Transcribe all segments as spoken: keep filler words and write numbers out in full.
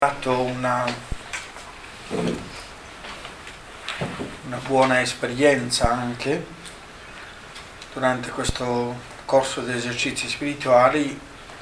Fatto una, una buona esperienza anche durante questo corso di esercizi spirituali,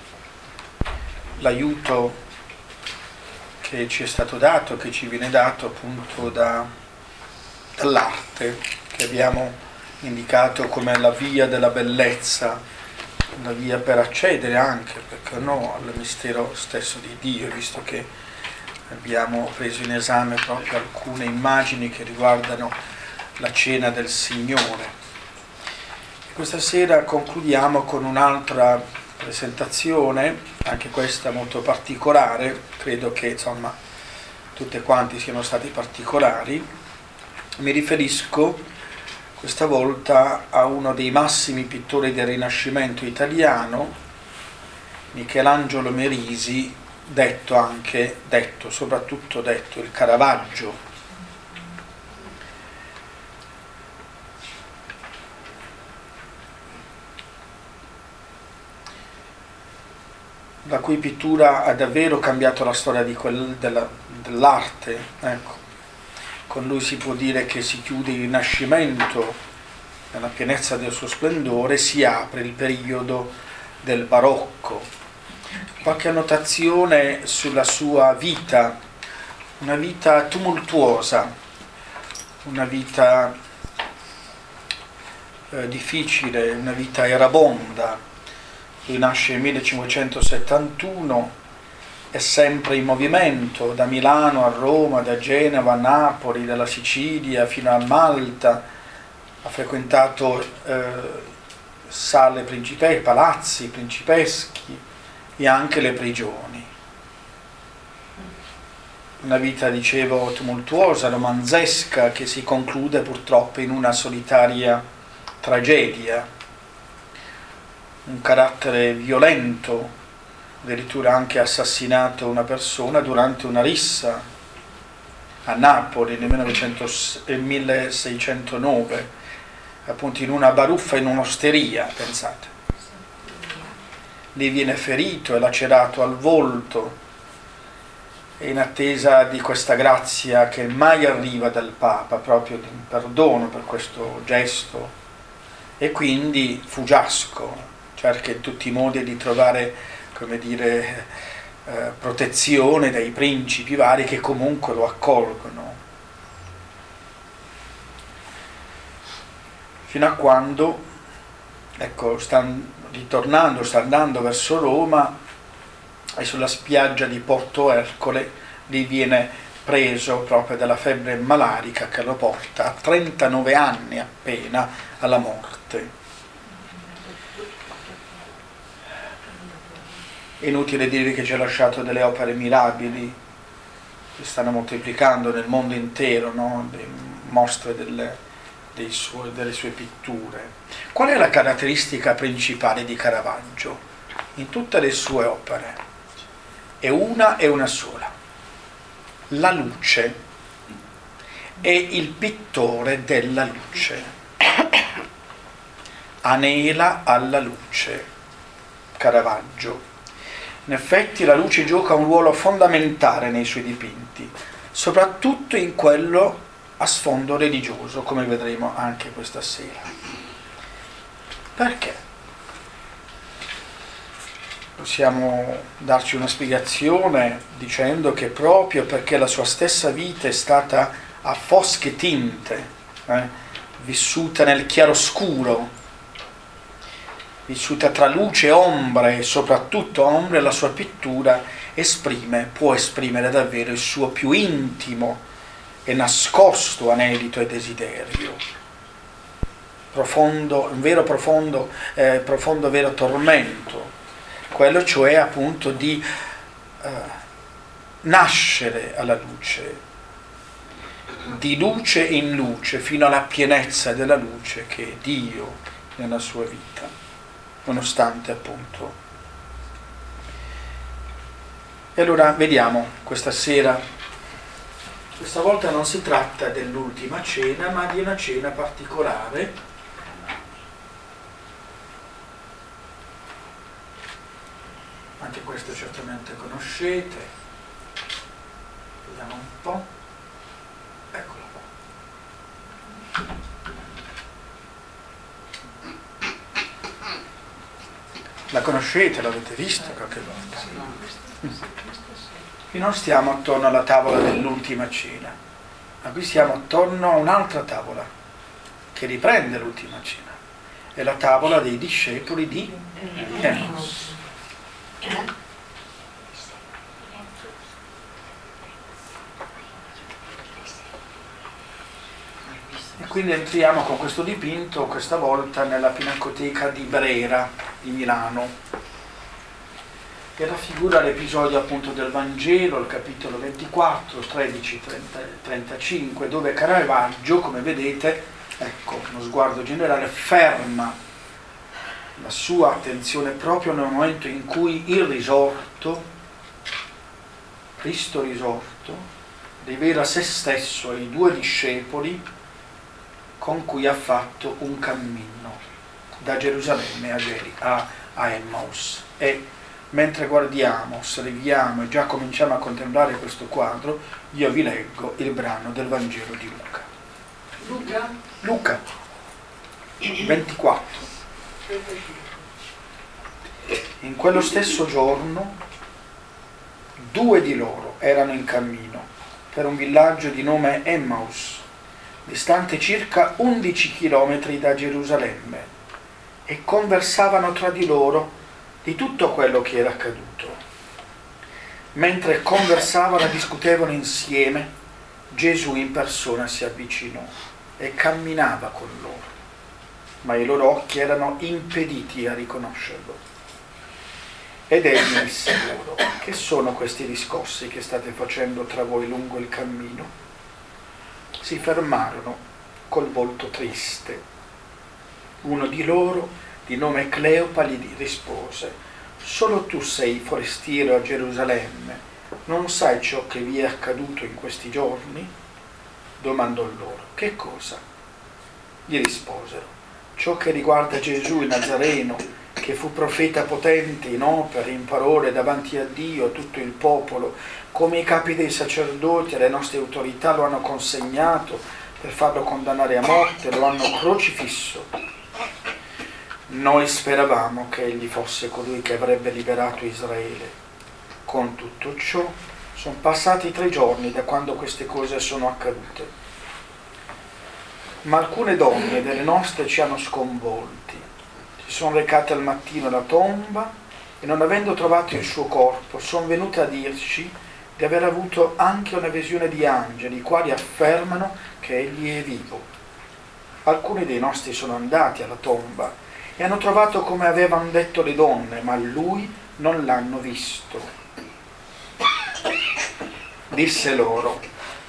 l'aiuto che ci è stato dato, che ci viene dato appunto da, dall'arte, che abbiamo indicato come la via della bellezza, la via per accedere anche, perché no, al mistero stesso di Dio, visto che abbiamo preso in esame proprio alcune immagini che riguardano la cena del Signore. E questa sera concludiamo con un'altra presentazione, anche questa molto particolare, credo che insomma tutte quanti siano stati particolari. Mi riferisco questa volta a uno dei massimi pittori del Rinascimento italiano, Michelangelo Merisi, detto anche, detto, soprattutto detto, il Caravaggio. La cui pittura ha davvero cambiato la storia di quel, della, dell'arte. Ecco. Con lui si può dire che si chiude il Rinascimento nella pienezza del suo splendore, si apre il periodo del Barocco. Qualche annotazione sulla sua vita, una vita tumultuosa, una vita eh, difficile, una vita erabonda. Lui nasce nel millecinquecentosettantuno, è sempre in movimento, da Milano a Roma, da Genova a Napoli, dalla Sicilia fino a Malta, ha frequentato eh, sale principesche, palazzi principeschi, e anche le prigioni. Una vita, dicevo, tumultuosa, romanzesca, che si conclude purtroppo in una solitaria tragedia. Un carattere violento, addirittura anche assassinato una persona durante una rissa a Napoli nel milleseicentonove, appunto in una baruffa, in un'osteria, pensate. Lì viene ferito e lacerato al volto, e in attesa di questa grazia che mai arriva dal Papa, proprio di un perdono per questo gesto, e quindi fuggiasco, cerca in tutti i modi di trovare, come dire, eh, protezione dai principi vari che comunque lo accolgono, fino a quando, ecco, sta ritornando, sta andando verso Roma, e sulla spiaggia di Porto Ercole lì viene preso proprio dalla febbre malarica che lo porta a trentanove anni appena alla morte. È inutile dirvi che ci ha lasciato delle opere mirabili che stanno moltiplicando nel mondo intero, no? Le mostre delle Dei suoi, delle sue pitture. Qual è la caratteristica principale di Caravaggio? In tutte le sue opere è una e una sola: la luce. È il pittore della luce, anela alla luce Caravaggio. In effetti la luce gioca un ruolo fondamentale nei suoi dipinti, soprattutto in quello a sfondo religioso, come vedremo anche questa sera. Perché? Possiamo darci una spiegazione dicendo che proprio perché la sua stessa vita è stata a fosche tinte, eh, vissuta nel chiaroscuro, vissuta tra luce e ombre, e soprattutto ombre, la sua pittura esprime, può esprimere davvero il suo più intimo e nascosto anelito e desiderio, profondo, un vero profondo, eh, profondo vero tormento, quello cioè appunto di eh, nascere alla luce, di luce in luce, fino alla pienezza della luce che è Dio nella sua vita, nonostante appunto. E allora vediamo questa sera. Questa volta non si tratta dell'ultima cena, ma di una cena particolare, anche questo certamente conoscete, vediamo un po', eccolo qua. La conoscete, l'avete vista qualche volta? Qui non stiamo attorno alla tavola dell'ultima cena, ma qui stiamo attorno a un'altra tavola che riprende l'ultima cena. È la tavola dei discepoli di Emmaus. E quindi entriamo con questo dipinto, questa volta nella Pinacoteca di Brera, di Milano, che raffigura l'episodio appunto del Vangelo, il capitolo ventiquattro, tredici, trenta, trentacinque, dove Caravaggio, come vedete, ecco, uno sguardo generale, ferma la sua attenzione proprio nel momento in cui il risorto, Cristo risorto, rivela se stesso ai due discepoli con cui ha fatto un cammino da Gerusalemme a, Geri, a, a Emmaus. E mentre guardiamo, osserviamo e già cominciamo a contemplare questo quadro, io vi leggo il brano del Vangelo di Luca. Luca? Luca ventiquattro. In quello stesso giorno due di loro erano in cammino per un villaggio di nome Emmaus, distante circa undici chilometri da Gerusalemme, e conversavano tra di loro di tutto quello che era accaduto. Mentre conversavano e discutevano insieme, Gesù in persona si avvicinò e camminava con loro, ma i loro occhi erano impediti a riconoscerlo. Ed egli disse loro: che sono questi discorsi che state facendo tra voi lungo il cammino? Si fermarono col volto triste. Uno di loro, di nome Cleopa, gli rispose: solo tu sei forestiero a Gerusalemme, non sai ciò che vi è accaduto in questi giorni? Domandò loro: che cosa? Gli risposero: ciò che riguarda Gesù il Nazareno, che fu profeta potente in opere, in parole davanti a Dio, a tutto il popolo, come i capi dei sacerdoti e le nostre autorità lo hanno consegnato per farlo condannare a morte, lo hanno crocifisso. Noi speravamo che egli fosse colui che avrebbe liberato Israele. Con tutto ciò, sono passati tre giorni da quando queste cose sono accadute. Ma alcune donne delle nostre ci hanno sconvolti. Si sono recate al mattino alla tomba e, non avendo trovato il suo corpo, sono venute a dirci di aver avuto anche una visione di angeli, i quali affermano che egli è vivo. Alcuni dei nostri sono andati alla tomba e hanno trovato come avevano detto le donne, ma lui non l'hanno visto. Disse loro: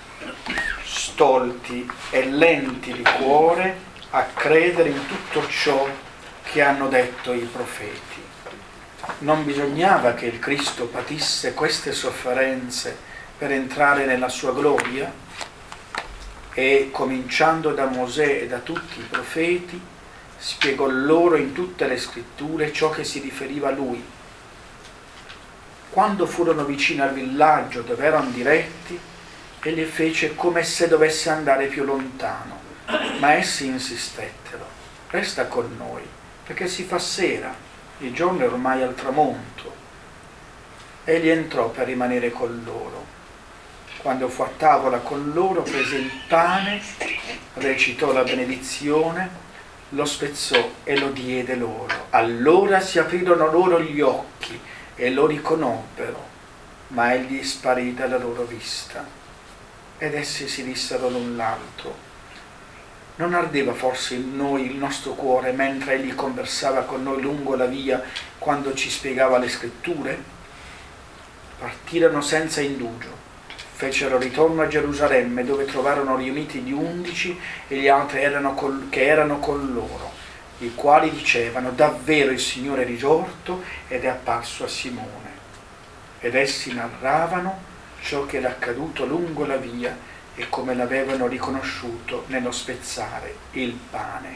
stolti e lenti di cuore a credere in tutto ciò che hanno detto i profeti. Non bisognava che il Cristo patisse queste sofferenze per entrare nella sua gloria? E, cominciando da Mosè e da tutti i profeti, spiegò loro in tutte le scritture ciò che si riferiva a lui. Quando furono vicini al villaggio dove erano diretti, egli fece come se dovesse andare più lontano, ma essi insistettero: resta con noi, perché si fa sera, il giorno è ormai al tramonto. Egli entrò per rimanere con loro. Quando fu a tavola con loro, prese il pane, recitò la benedizione, lo spezzò e lo diede loro. Allora si aprirono loro gli occhi e lo riconobbero, ma egli sparì dalla loro vista. Ed essi si dissero l'un l'altro: non ardeva forse in noi il nostro cuore mentre egli conversava con noi lungo la via, quando ci spiegava le scritture? Partirono senza indugio, fecero ritorno a Gerusalemme, dove trovarono riuniti gli undici e gli altri erano col, che erano con loro, i quali dicevano: davvero il Signore è risorto ed è apparso a Simone. Ed essi narravano ciò che era accaduto lungo la via e come l'avevano riconosciuto nello spezzare il pane.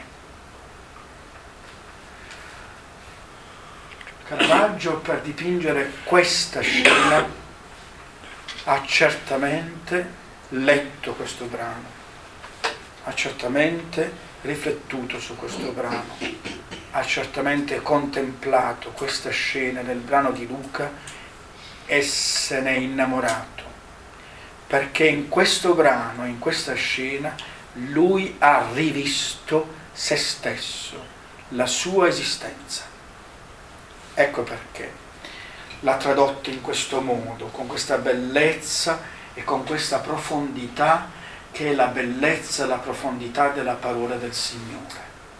Caravaggio, per dipingere questa scena, ha certamente letto questo brano, ha certamente riflettuto su questo brano, ha certamente contemplato questa scena del brano di Luca e se n'è innamorato, perché in questo brano, in questa scena, lui ha rivisto se stesso, la sua esistenza. Ecco perché l'ha tradotto in questo modo, con questa bellezza e con questa profondità che è la bellezza e la profondità della parola del Signore.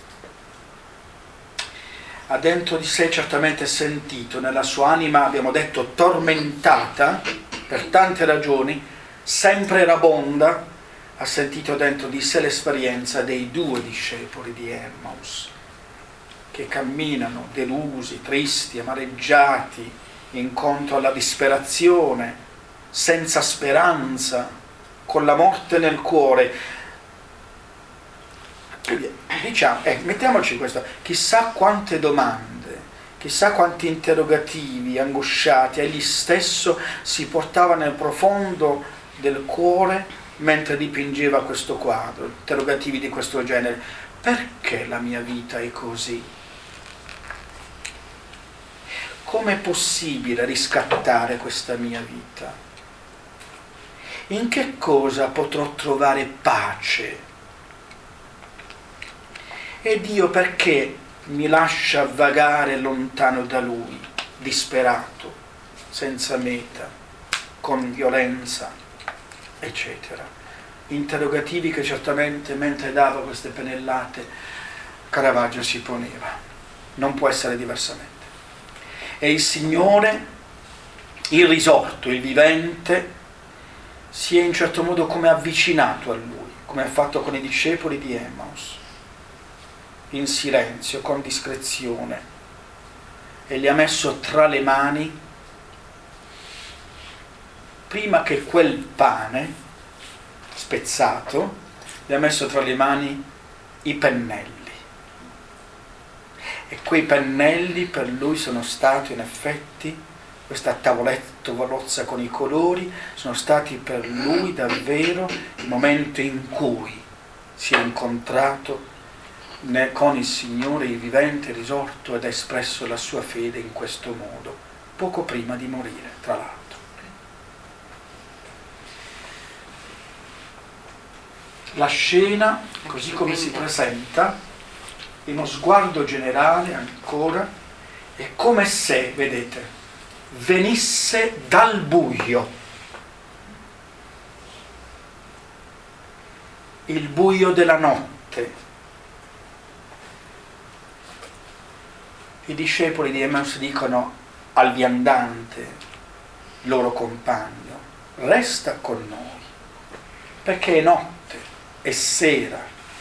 Ha dentro di sé certamente sentito, nella sua anima, abbiamo detto, tormentata per tante ragioni, sempre erabonda, ha sentito dentro di sé l'esperienza dei due discepoli di Emmaus, che camminano delusi, tristi, amareggiati, incontro alla disperazione, senza speranza, con la morte nel cuore. Diciamo, eh, mettiamoci questo, chissà quante domande, chissà quanti interrogativi angosciati egli stesso si portava nel profondo del cuore mentre dipingeva questo quadro, interrogativi di questo genere. Perché la mia vita è così? Com'è possibile riscattare questa mia vita? In che cosa potrò trovare pace? E Dio perché mi lascia vagare lontano da Lui, disperato, senza meta, con violenza, eccetera? Interrogativi che certamente mentre dava queste pennellate Caravaggio si poneva. Non può essere diversamente. E il Signore, il risorto, il vivente, si è in certo modo come avvicinato a Lui, come ha fatto con i discepoli di Emmaus, in silenzio, con discrezione, e li ha messo tra le mani, prima che quel pane spezzato, gli ha messo tra le mani i pennelli. E quei pennelli per lui sono stati in effetti, questa tavolozza con i colori, sono stati per lui davvero il momento in cui si è incontrato con il Signore, il vivente, risorto, ed ha espresso la sua fede in questo modo, poco prima di morire, tra l'altro. La scena, così come si presenta, in uno sguardo generale ancora, è come se, vedete, venisse dal buio. Il buio della notte. I discepoli di Emmaus dicono al viandante, loro compagno, resta con noi, perché è notte, è sera.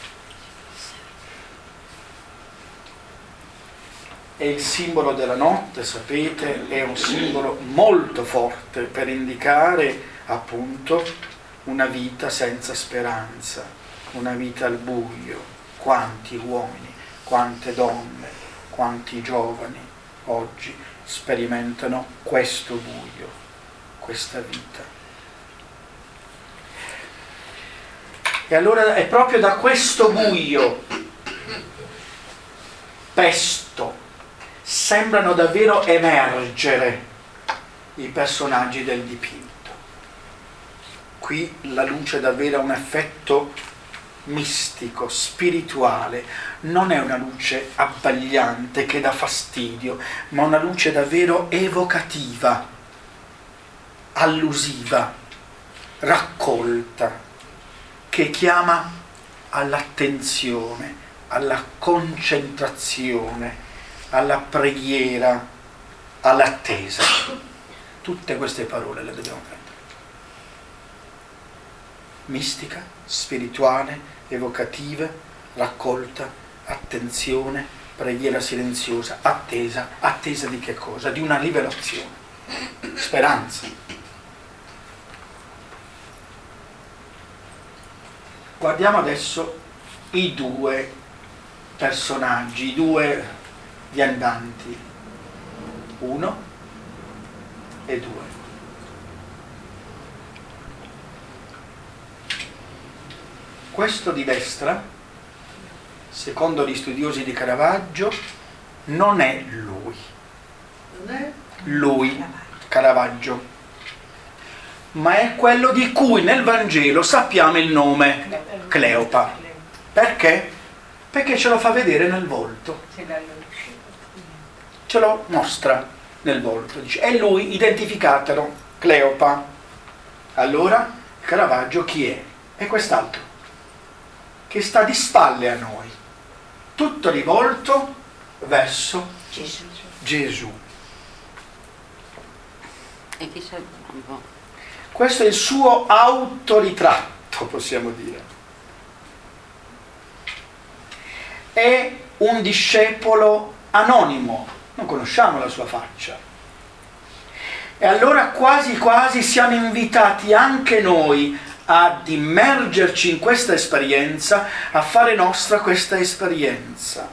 E il simbolo della notte, sapete, è un simbolo molto forte per indicare appunto una vita senza speranza, una vita al buio. Quanti uomini, quante donne, quanti giovani oggi sperimentano questo buio, questa vita. E allora è proprio da questo buio pesto sembrano davvero emergere i personaggi del dipinto. Qui la luce davvero ha un effetto mistico, spirituale, non è una luce abbagliante che dà fastidio, ma una luce davvero evocativa, allusiva, raccolta, che chiama all'attenzione, alla concentrazione, alla preghiera, all'attesa. Tutte queste parole le dobbiamo prendere. Mistica, spirituale, evocativa, raccolta, attenzione, preghiera silenziosa, attesa. Attesa di che cosa? Di una rivelazione, speranza. Guardiamo adesso i due personaggi, i due viandanti, uno e due. questo di destra, secondo gli studiosi di Caravaggio, non è lui. Non è? Lui, Caravaggio. Ma è quello di cui nel Vangelo sappiamo il nome, Cleopa. Perché? Perché ce lo fa vedere nel volto. Ce lo mostra nel volto. Dice, è lui, identificatelo, Cleopa. Allora, Caravaggio chi è? È quest'altro, che sta di spalle a noi, tutto rivolto verso Gesù. Gesù. E chi sa un po'? Questo è il suo autoritratto, possiamo dire. È un discepolo anonimo, non conosciamo la sua faccia. E allora quasi quasi siamo invitati anche noi ad immergerci in questa esperienza, a fare nostra questa esperienza,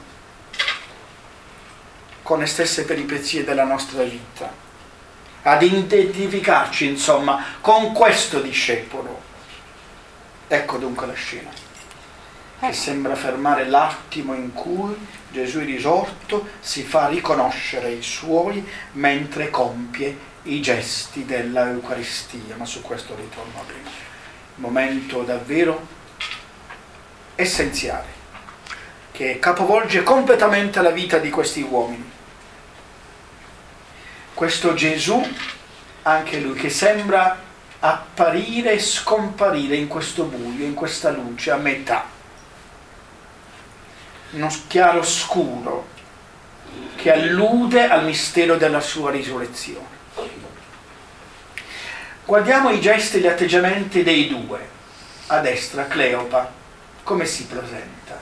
con le stesse peripezie della nostra vita, ad identificarci insomma con questo discepolo. Ecco dunque la scena, che sembra fermare l'attimo in cui Gesù è risorto, si fa riconoscere i suoi mentre compie i gesti della Eucaristia, ma su questo ritorno prima. Momento davvero essenziale, che capovolge completamente la vita di questi uomini. Questo Gesù, anche lui, che sembra apparire e scomparire in questo buio, in questa luce, a metà. Uno chiaro scuro che allude al mistero della sua risurrezione. Guardiamo i gesti e gli atteggiamenti dei due. A destra Cleopa, come si presenta?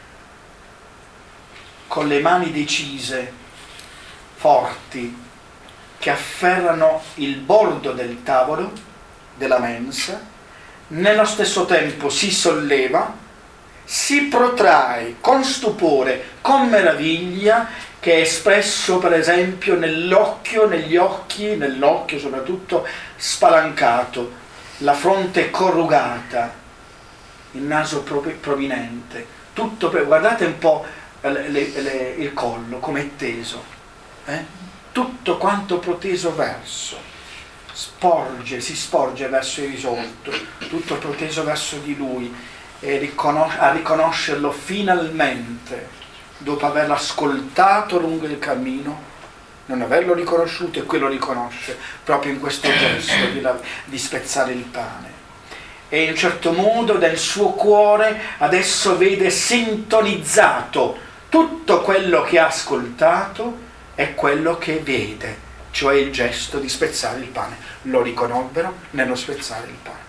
Con le mani decise, forti, che afferrano il bordo del tavolo, della mensa, nello stesso tempo si solleva, si protrae con stupore, con meraviglia, che è espresso per esempio nell'occhio, negli occhi, nell'occhio soprattutto spalancato, la fronte corrugata, il naso prominente, tutto, guardate un po' le, le, il collo come è teso, eh? Tutto quanto proteso verso, sporge, si sporge verso il risorto, tutto proteso verso di lui, e riconos- a riconoscerlo finalmente, dopo averlo ascoltato lungo il cammino, non averlo riconosciuto, e quello riconosce proprio in questo gesto di, la, di spezzare il pane. E in un certo modo nel suo cuore adesso vede sintonizzato tutto quello che ha ascoltato e quello che vede, cioè il gesto di spezzare il pane. Lo riconobbero nello spezzare il pane.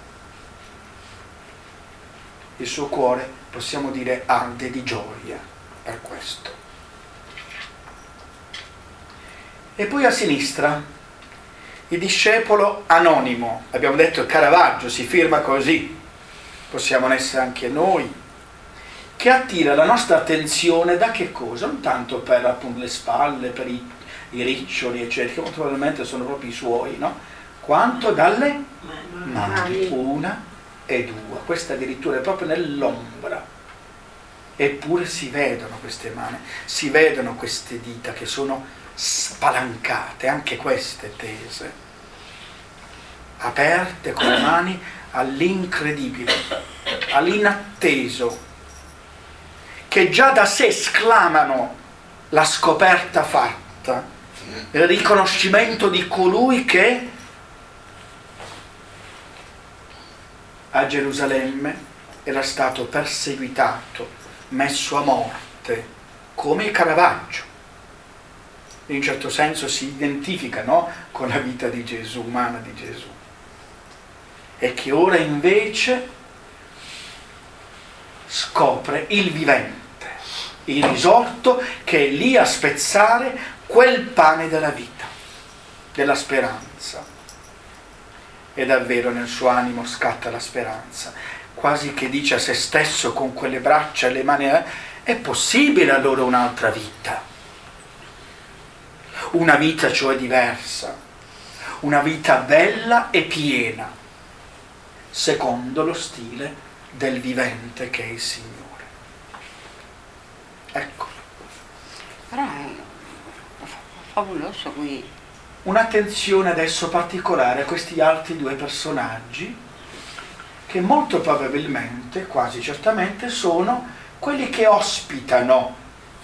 Il suo cuore, possiamo dire, arde di gioia per questo. E poi a sinistra il discepolo anonimo, abbiamo detto il Caravaggio si firma così, possiamo essere anche noi, che attira la nostra attenzione da che cosa? Non tanto per appunto le spalle, per i, i riccioli eccetera, che molto probabilmente sono proprio i suoi, no? Quanto dalle mani, una e due, questa addirittura è proprio nell'ombra, eppure si vedono queste mani, si vedono queste dita che sono spalancate, anche queste tese, aperte con le mani all'incredibile, all'inatteso, che già da sé esclamano la scoperta fatta, il riconoscimento di colui che a Gerusalemme era stato perseguitato, messo a morte, come il Caravaggio. In un certo senso si identifica, no? Con la vita di Gesù, umana di Gesù. E che ora invece scopre il vivente, il risorto che è lì a spezzare quel pane della vita, della speranza. E davvero nel suo animo scatta la speranza, quasi che dice a se stesso con quelle braccia e le mani: è possibile allora un'altra vita, una vita cioè diversa, una vita bella e piena, secondo lo stile del vivente che è il Signore. Ecco. Però è favoloso qui. Un'attenzione adesso particolare a questi altri due personaggi che molto probabilmente, quasi certamente, sono quelli che ospitano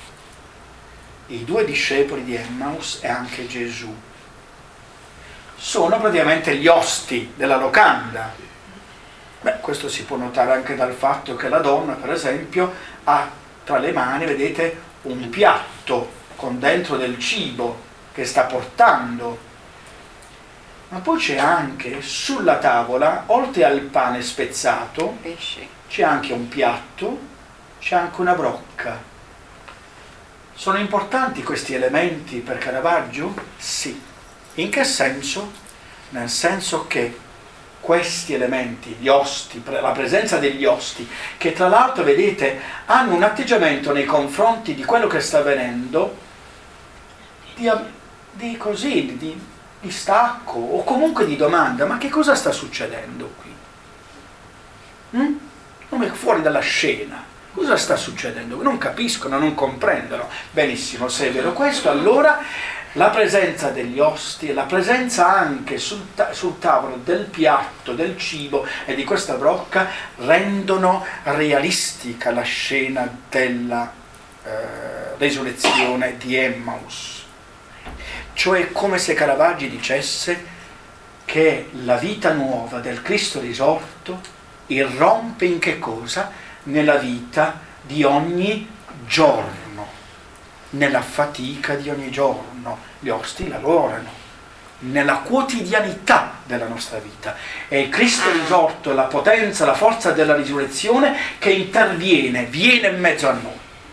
i due discepoli di Emmaus e anche Gesù. Sono praticamente gli osti della locanda. Beh, questo si può notare anche dal fatto che la donna, per esempio, ha tra le mani, vedete, un piatto con dentro del cibo che sta portando. Ma poi c'è anche sulla tavola, oltre al pane spezzato, Pesce. c'è anche un piatto, c'è anche una brocca. Sono importanti questi elementi per Caravaggio? Sì. In che senso? Nel senso che questi elementi, gli osti, la presenza degli osti, che tra l'altro, vedete, hanno un atteggiamento nei confronti di quello che sta avvenendo, di, di così, di, di stacco, o comunque di domanda, ma che cosa sta succedendo qui? Mm? Come fuori dalla scena. Cosa sta succedendo? Non capiscono, non comprendono. Benissimo, se è vero questo, allora la presenza degli osti e la presenza anche sul, ta- sul tavolo del piatto, del cibo e di questa brocca rendono realistica la scena della eh, resurrezione di Emmaus. Cioè come se Caravaggio dicesse che la vita nuova del Cristo risorto irrompe in che cosa? Nella vita di ogni giorno, nella fatica di ogni giorno. Gli osti lavorano, nella quotidianità della nostra vita. È il Cristo risorto, la potenza, la forza della risurrezione che interviene, viene in mezzo a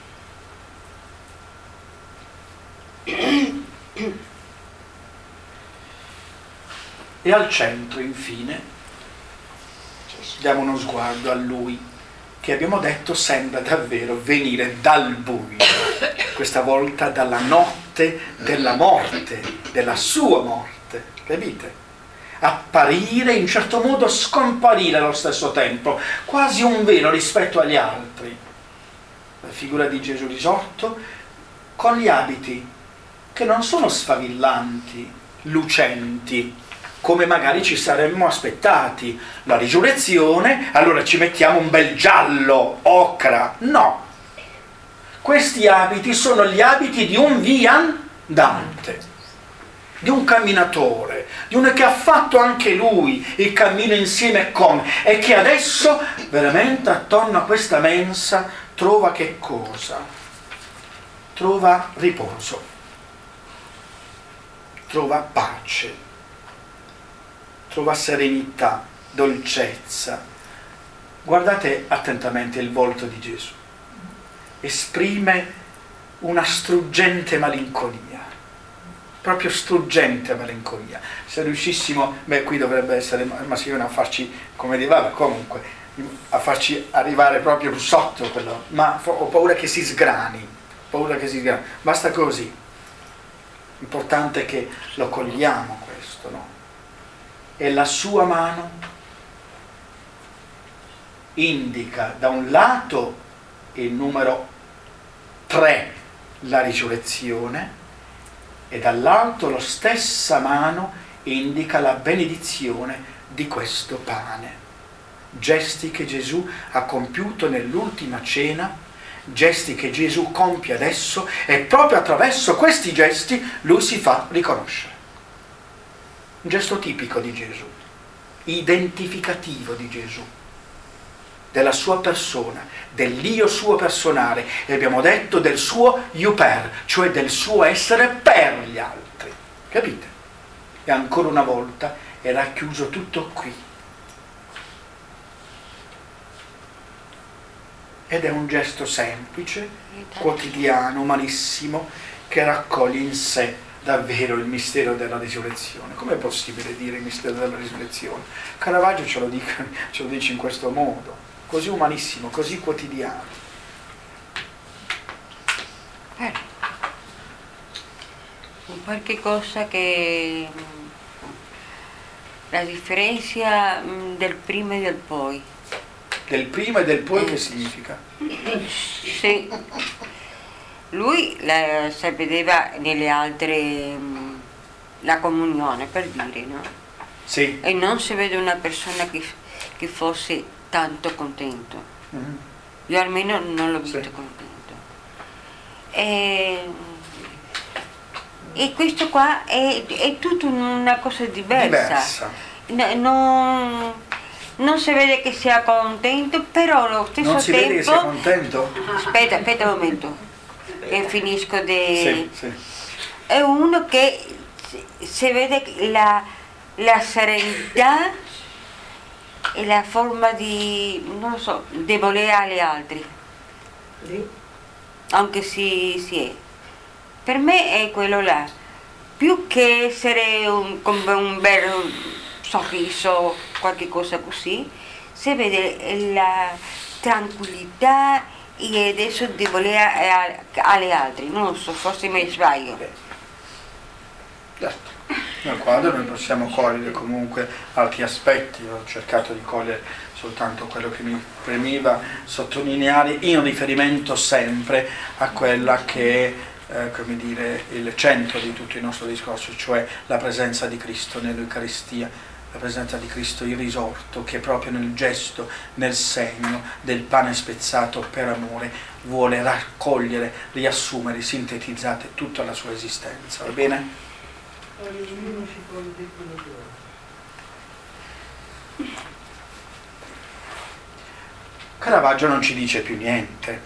noi. E al centro, infine, diamo uno sguardo a Lui, che abbiamo detto sembra davvero venire dal buio, questa volta dalla notte della morte, della sua morte, capite? Apparire, in certo modo scomparire allo stesso tempo, quasi un velo rispetto agli altri. La figura di Gesù risorto con gli abiti che non sono sfavillanti, lucenti, come magari ci saremmo aspettati. La risurrezione, allora ci mettiamo un bel giallo, ocra. No. Questi abiti sono gli abiti di un viandante, di un camminatore, di uno che ha fatto anche lui il cammino insieme con, e che adesso veramente attorno a questa mensa trova che cosa? Trova riposo, trova pace, trova serenità, dolcezza. Guardate attentamente il volto di Gesù. Esprime una struggente malinconia, proprio struggente malinconia. Se riuscissimo, beh, qui dovrebbe essere Massimiliano a farci, come diceva, comunque, a farci arrivare proprio sotto quello, ma ho paura che si sgrani, paura che si sgrani. Basta così. Importante che lo cogliamo questo, no? E la sua mano indica da un lato il numero tre, la risurrezione, e dall'altro la stessa mano indica la benedizione di questo pane. Gesti che Gesù ha compiuto nell'ultima cena, gesti che Gesù compie adesso, e proprio attraverso questi gesti lui si fa riconoscere. Un gesto tipico di Gesù, identificativo di Gesù, della sua persona, dell'io suo personale, e abbiamo detto del suo io per, cioè del suo essere per gli altri. Capite? E ancora una volta è racchiuso tutto qui. Ed è un gesto semplice, quotidiano, umalissimo, che raccoglie in sé davvero il mistero della risurrezione. Com'è possibile dire il mistero della risurrezione? Caravaggio ce lo dice, ce lo dice in questo modo, così umanissimo, così quotidiano. Eh, qualche cosa che la differenza del prima e del poi. del prima e del poi che significa? Sì. Lui la, se vedeva nelle altre mh, la comunione, per dire, no? Sì. E non si vede una persona che, che fosse tanto contento. Mm-hmm. Io almeno non l'ho visto Sì. contento. E, e questo qua è, è tutta una cosa diversa. Diversa. No, non, non si vede che sia contento, però allo stesso Non si tempo... vede che sia contento? Aspetta, aspetta un momento, che finisco di... Sì, sì. È uno che si vede la, la serenità e la forma di, non lo so, di volere agli altri. Anche se si è. Per me è quello là. Più che essere un, con un bel sorriso, qualche cosa così, si vede la tranquillità e adesso di volere agli altri. Non lo so, forse mi sbaglio. Certo. Nel quadro noi possiamo cogliere comunque altri aspetti, ho cercato di cogliere soltanto quello che mi premeva sottolineare in riferimento sempre a quella che è eh, come dire, il centro di tutto il nostro discorso, cioè la presenza di Cristo nell'Eucaristia, la presenza di Cristo il risorto, che proprio nel gesto, nel segno del pane spezzato per amore vuole raccogliere, riassumere, sintetizzare tutta la sua esistenza, va bene? Caravaggio non ci dice più niente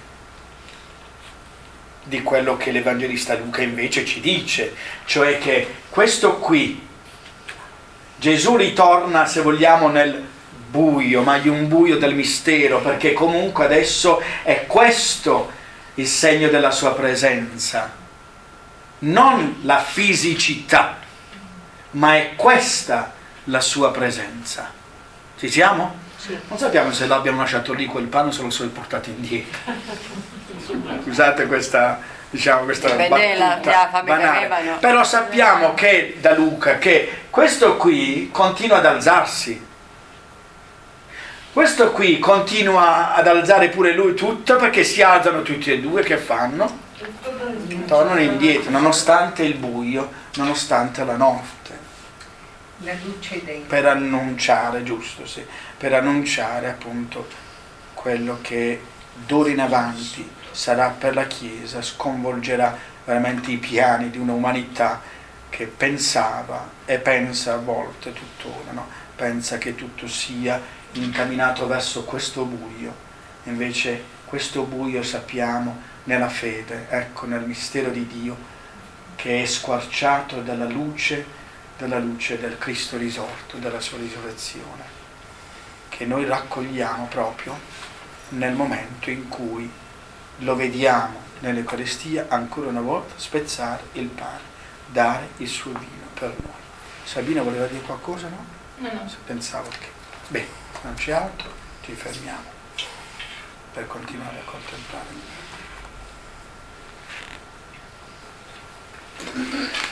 di quello che l'Evangelista Luca invece ci dice, cioè che questo qui, Gesù ritorna, se vogliamo, nel buio, ma di un buio del mistero, perché comunque adesso è questo il segno della sua presenza, non la fisicità, ma è questa la sua presenza. Ci siamo? Sì. Non sappiamo se l'abbiamo lasciato lì quel panno o se lo sono portato indietro. Scusate questa, diciamo, questa Dipende battuta dalla fame che banale. avevano. Però sappiamo che da Luca che questo qui continua ad alzarsi. Questo qui continua ad alzare pure lui tutto, perché si alzano tutti e due, che fanno? Tornano indietro, nonostante il buio, nonostante la notte. La luce dei... Per annunciare, giusto, sì, per annunciare appunto quello che d'ora in avanti sarà per la Chiesa, sconvolgerà veramente i piani di un'umanità che pensava e pensa a volte tuttora, no? Pensa che tutto sia incamminato verso questo buio, invece questo buio sappiamo nella fede, ecco, nel mistero di Dio che è squarciato dalla luce della luce del Cristo risorto, della sua risurrezione, che noi raccogliamo proprio nel momento in cui lo vediamo nell'Eucaristia ancora una volta spezzare il pane, dare il suo vino per noi. Sabina voleva dire qualcosa, no? No, no. Pensavo che... Beh, non c'è altro, ci fermiamo per continuare a contemplare.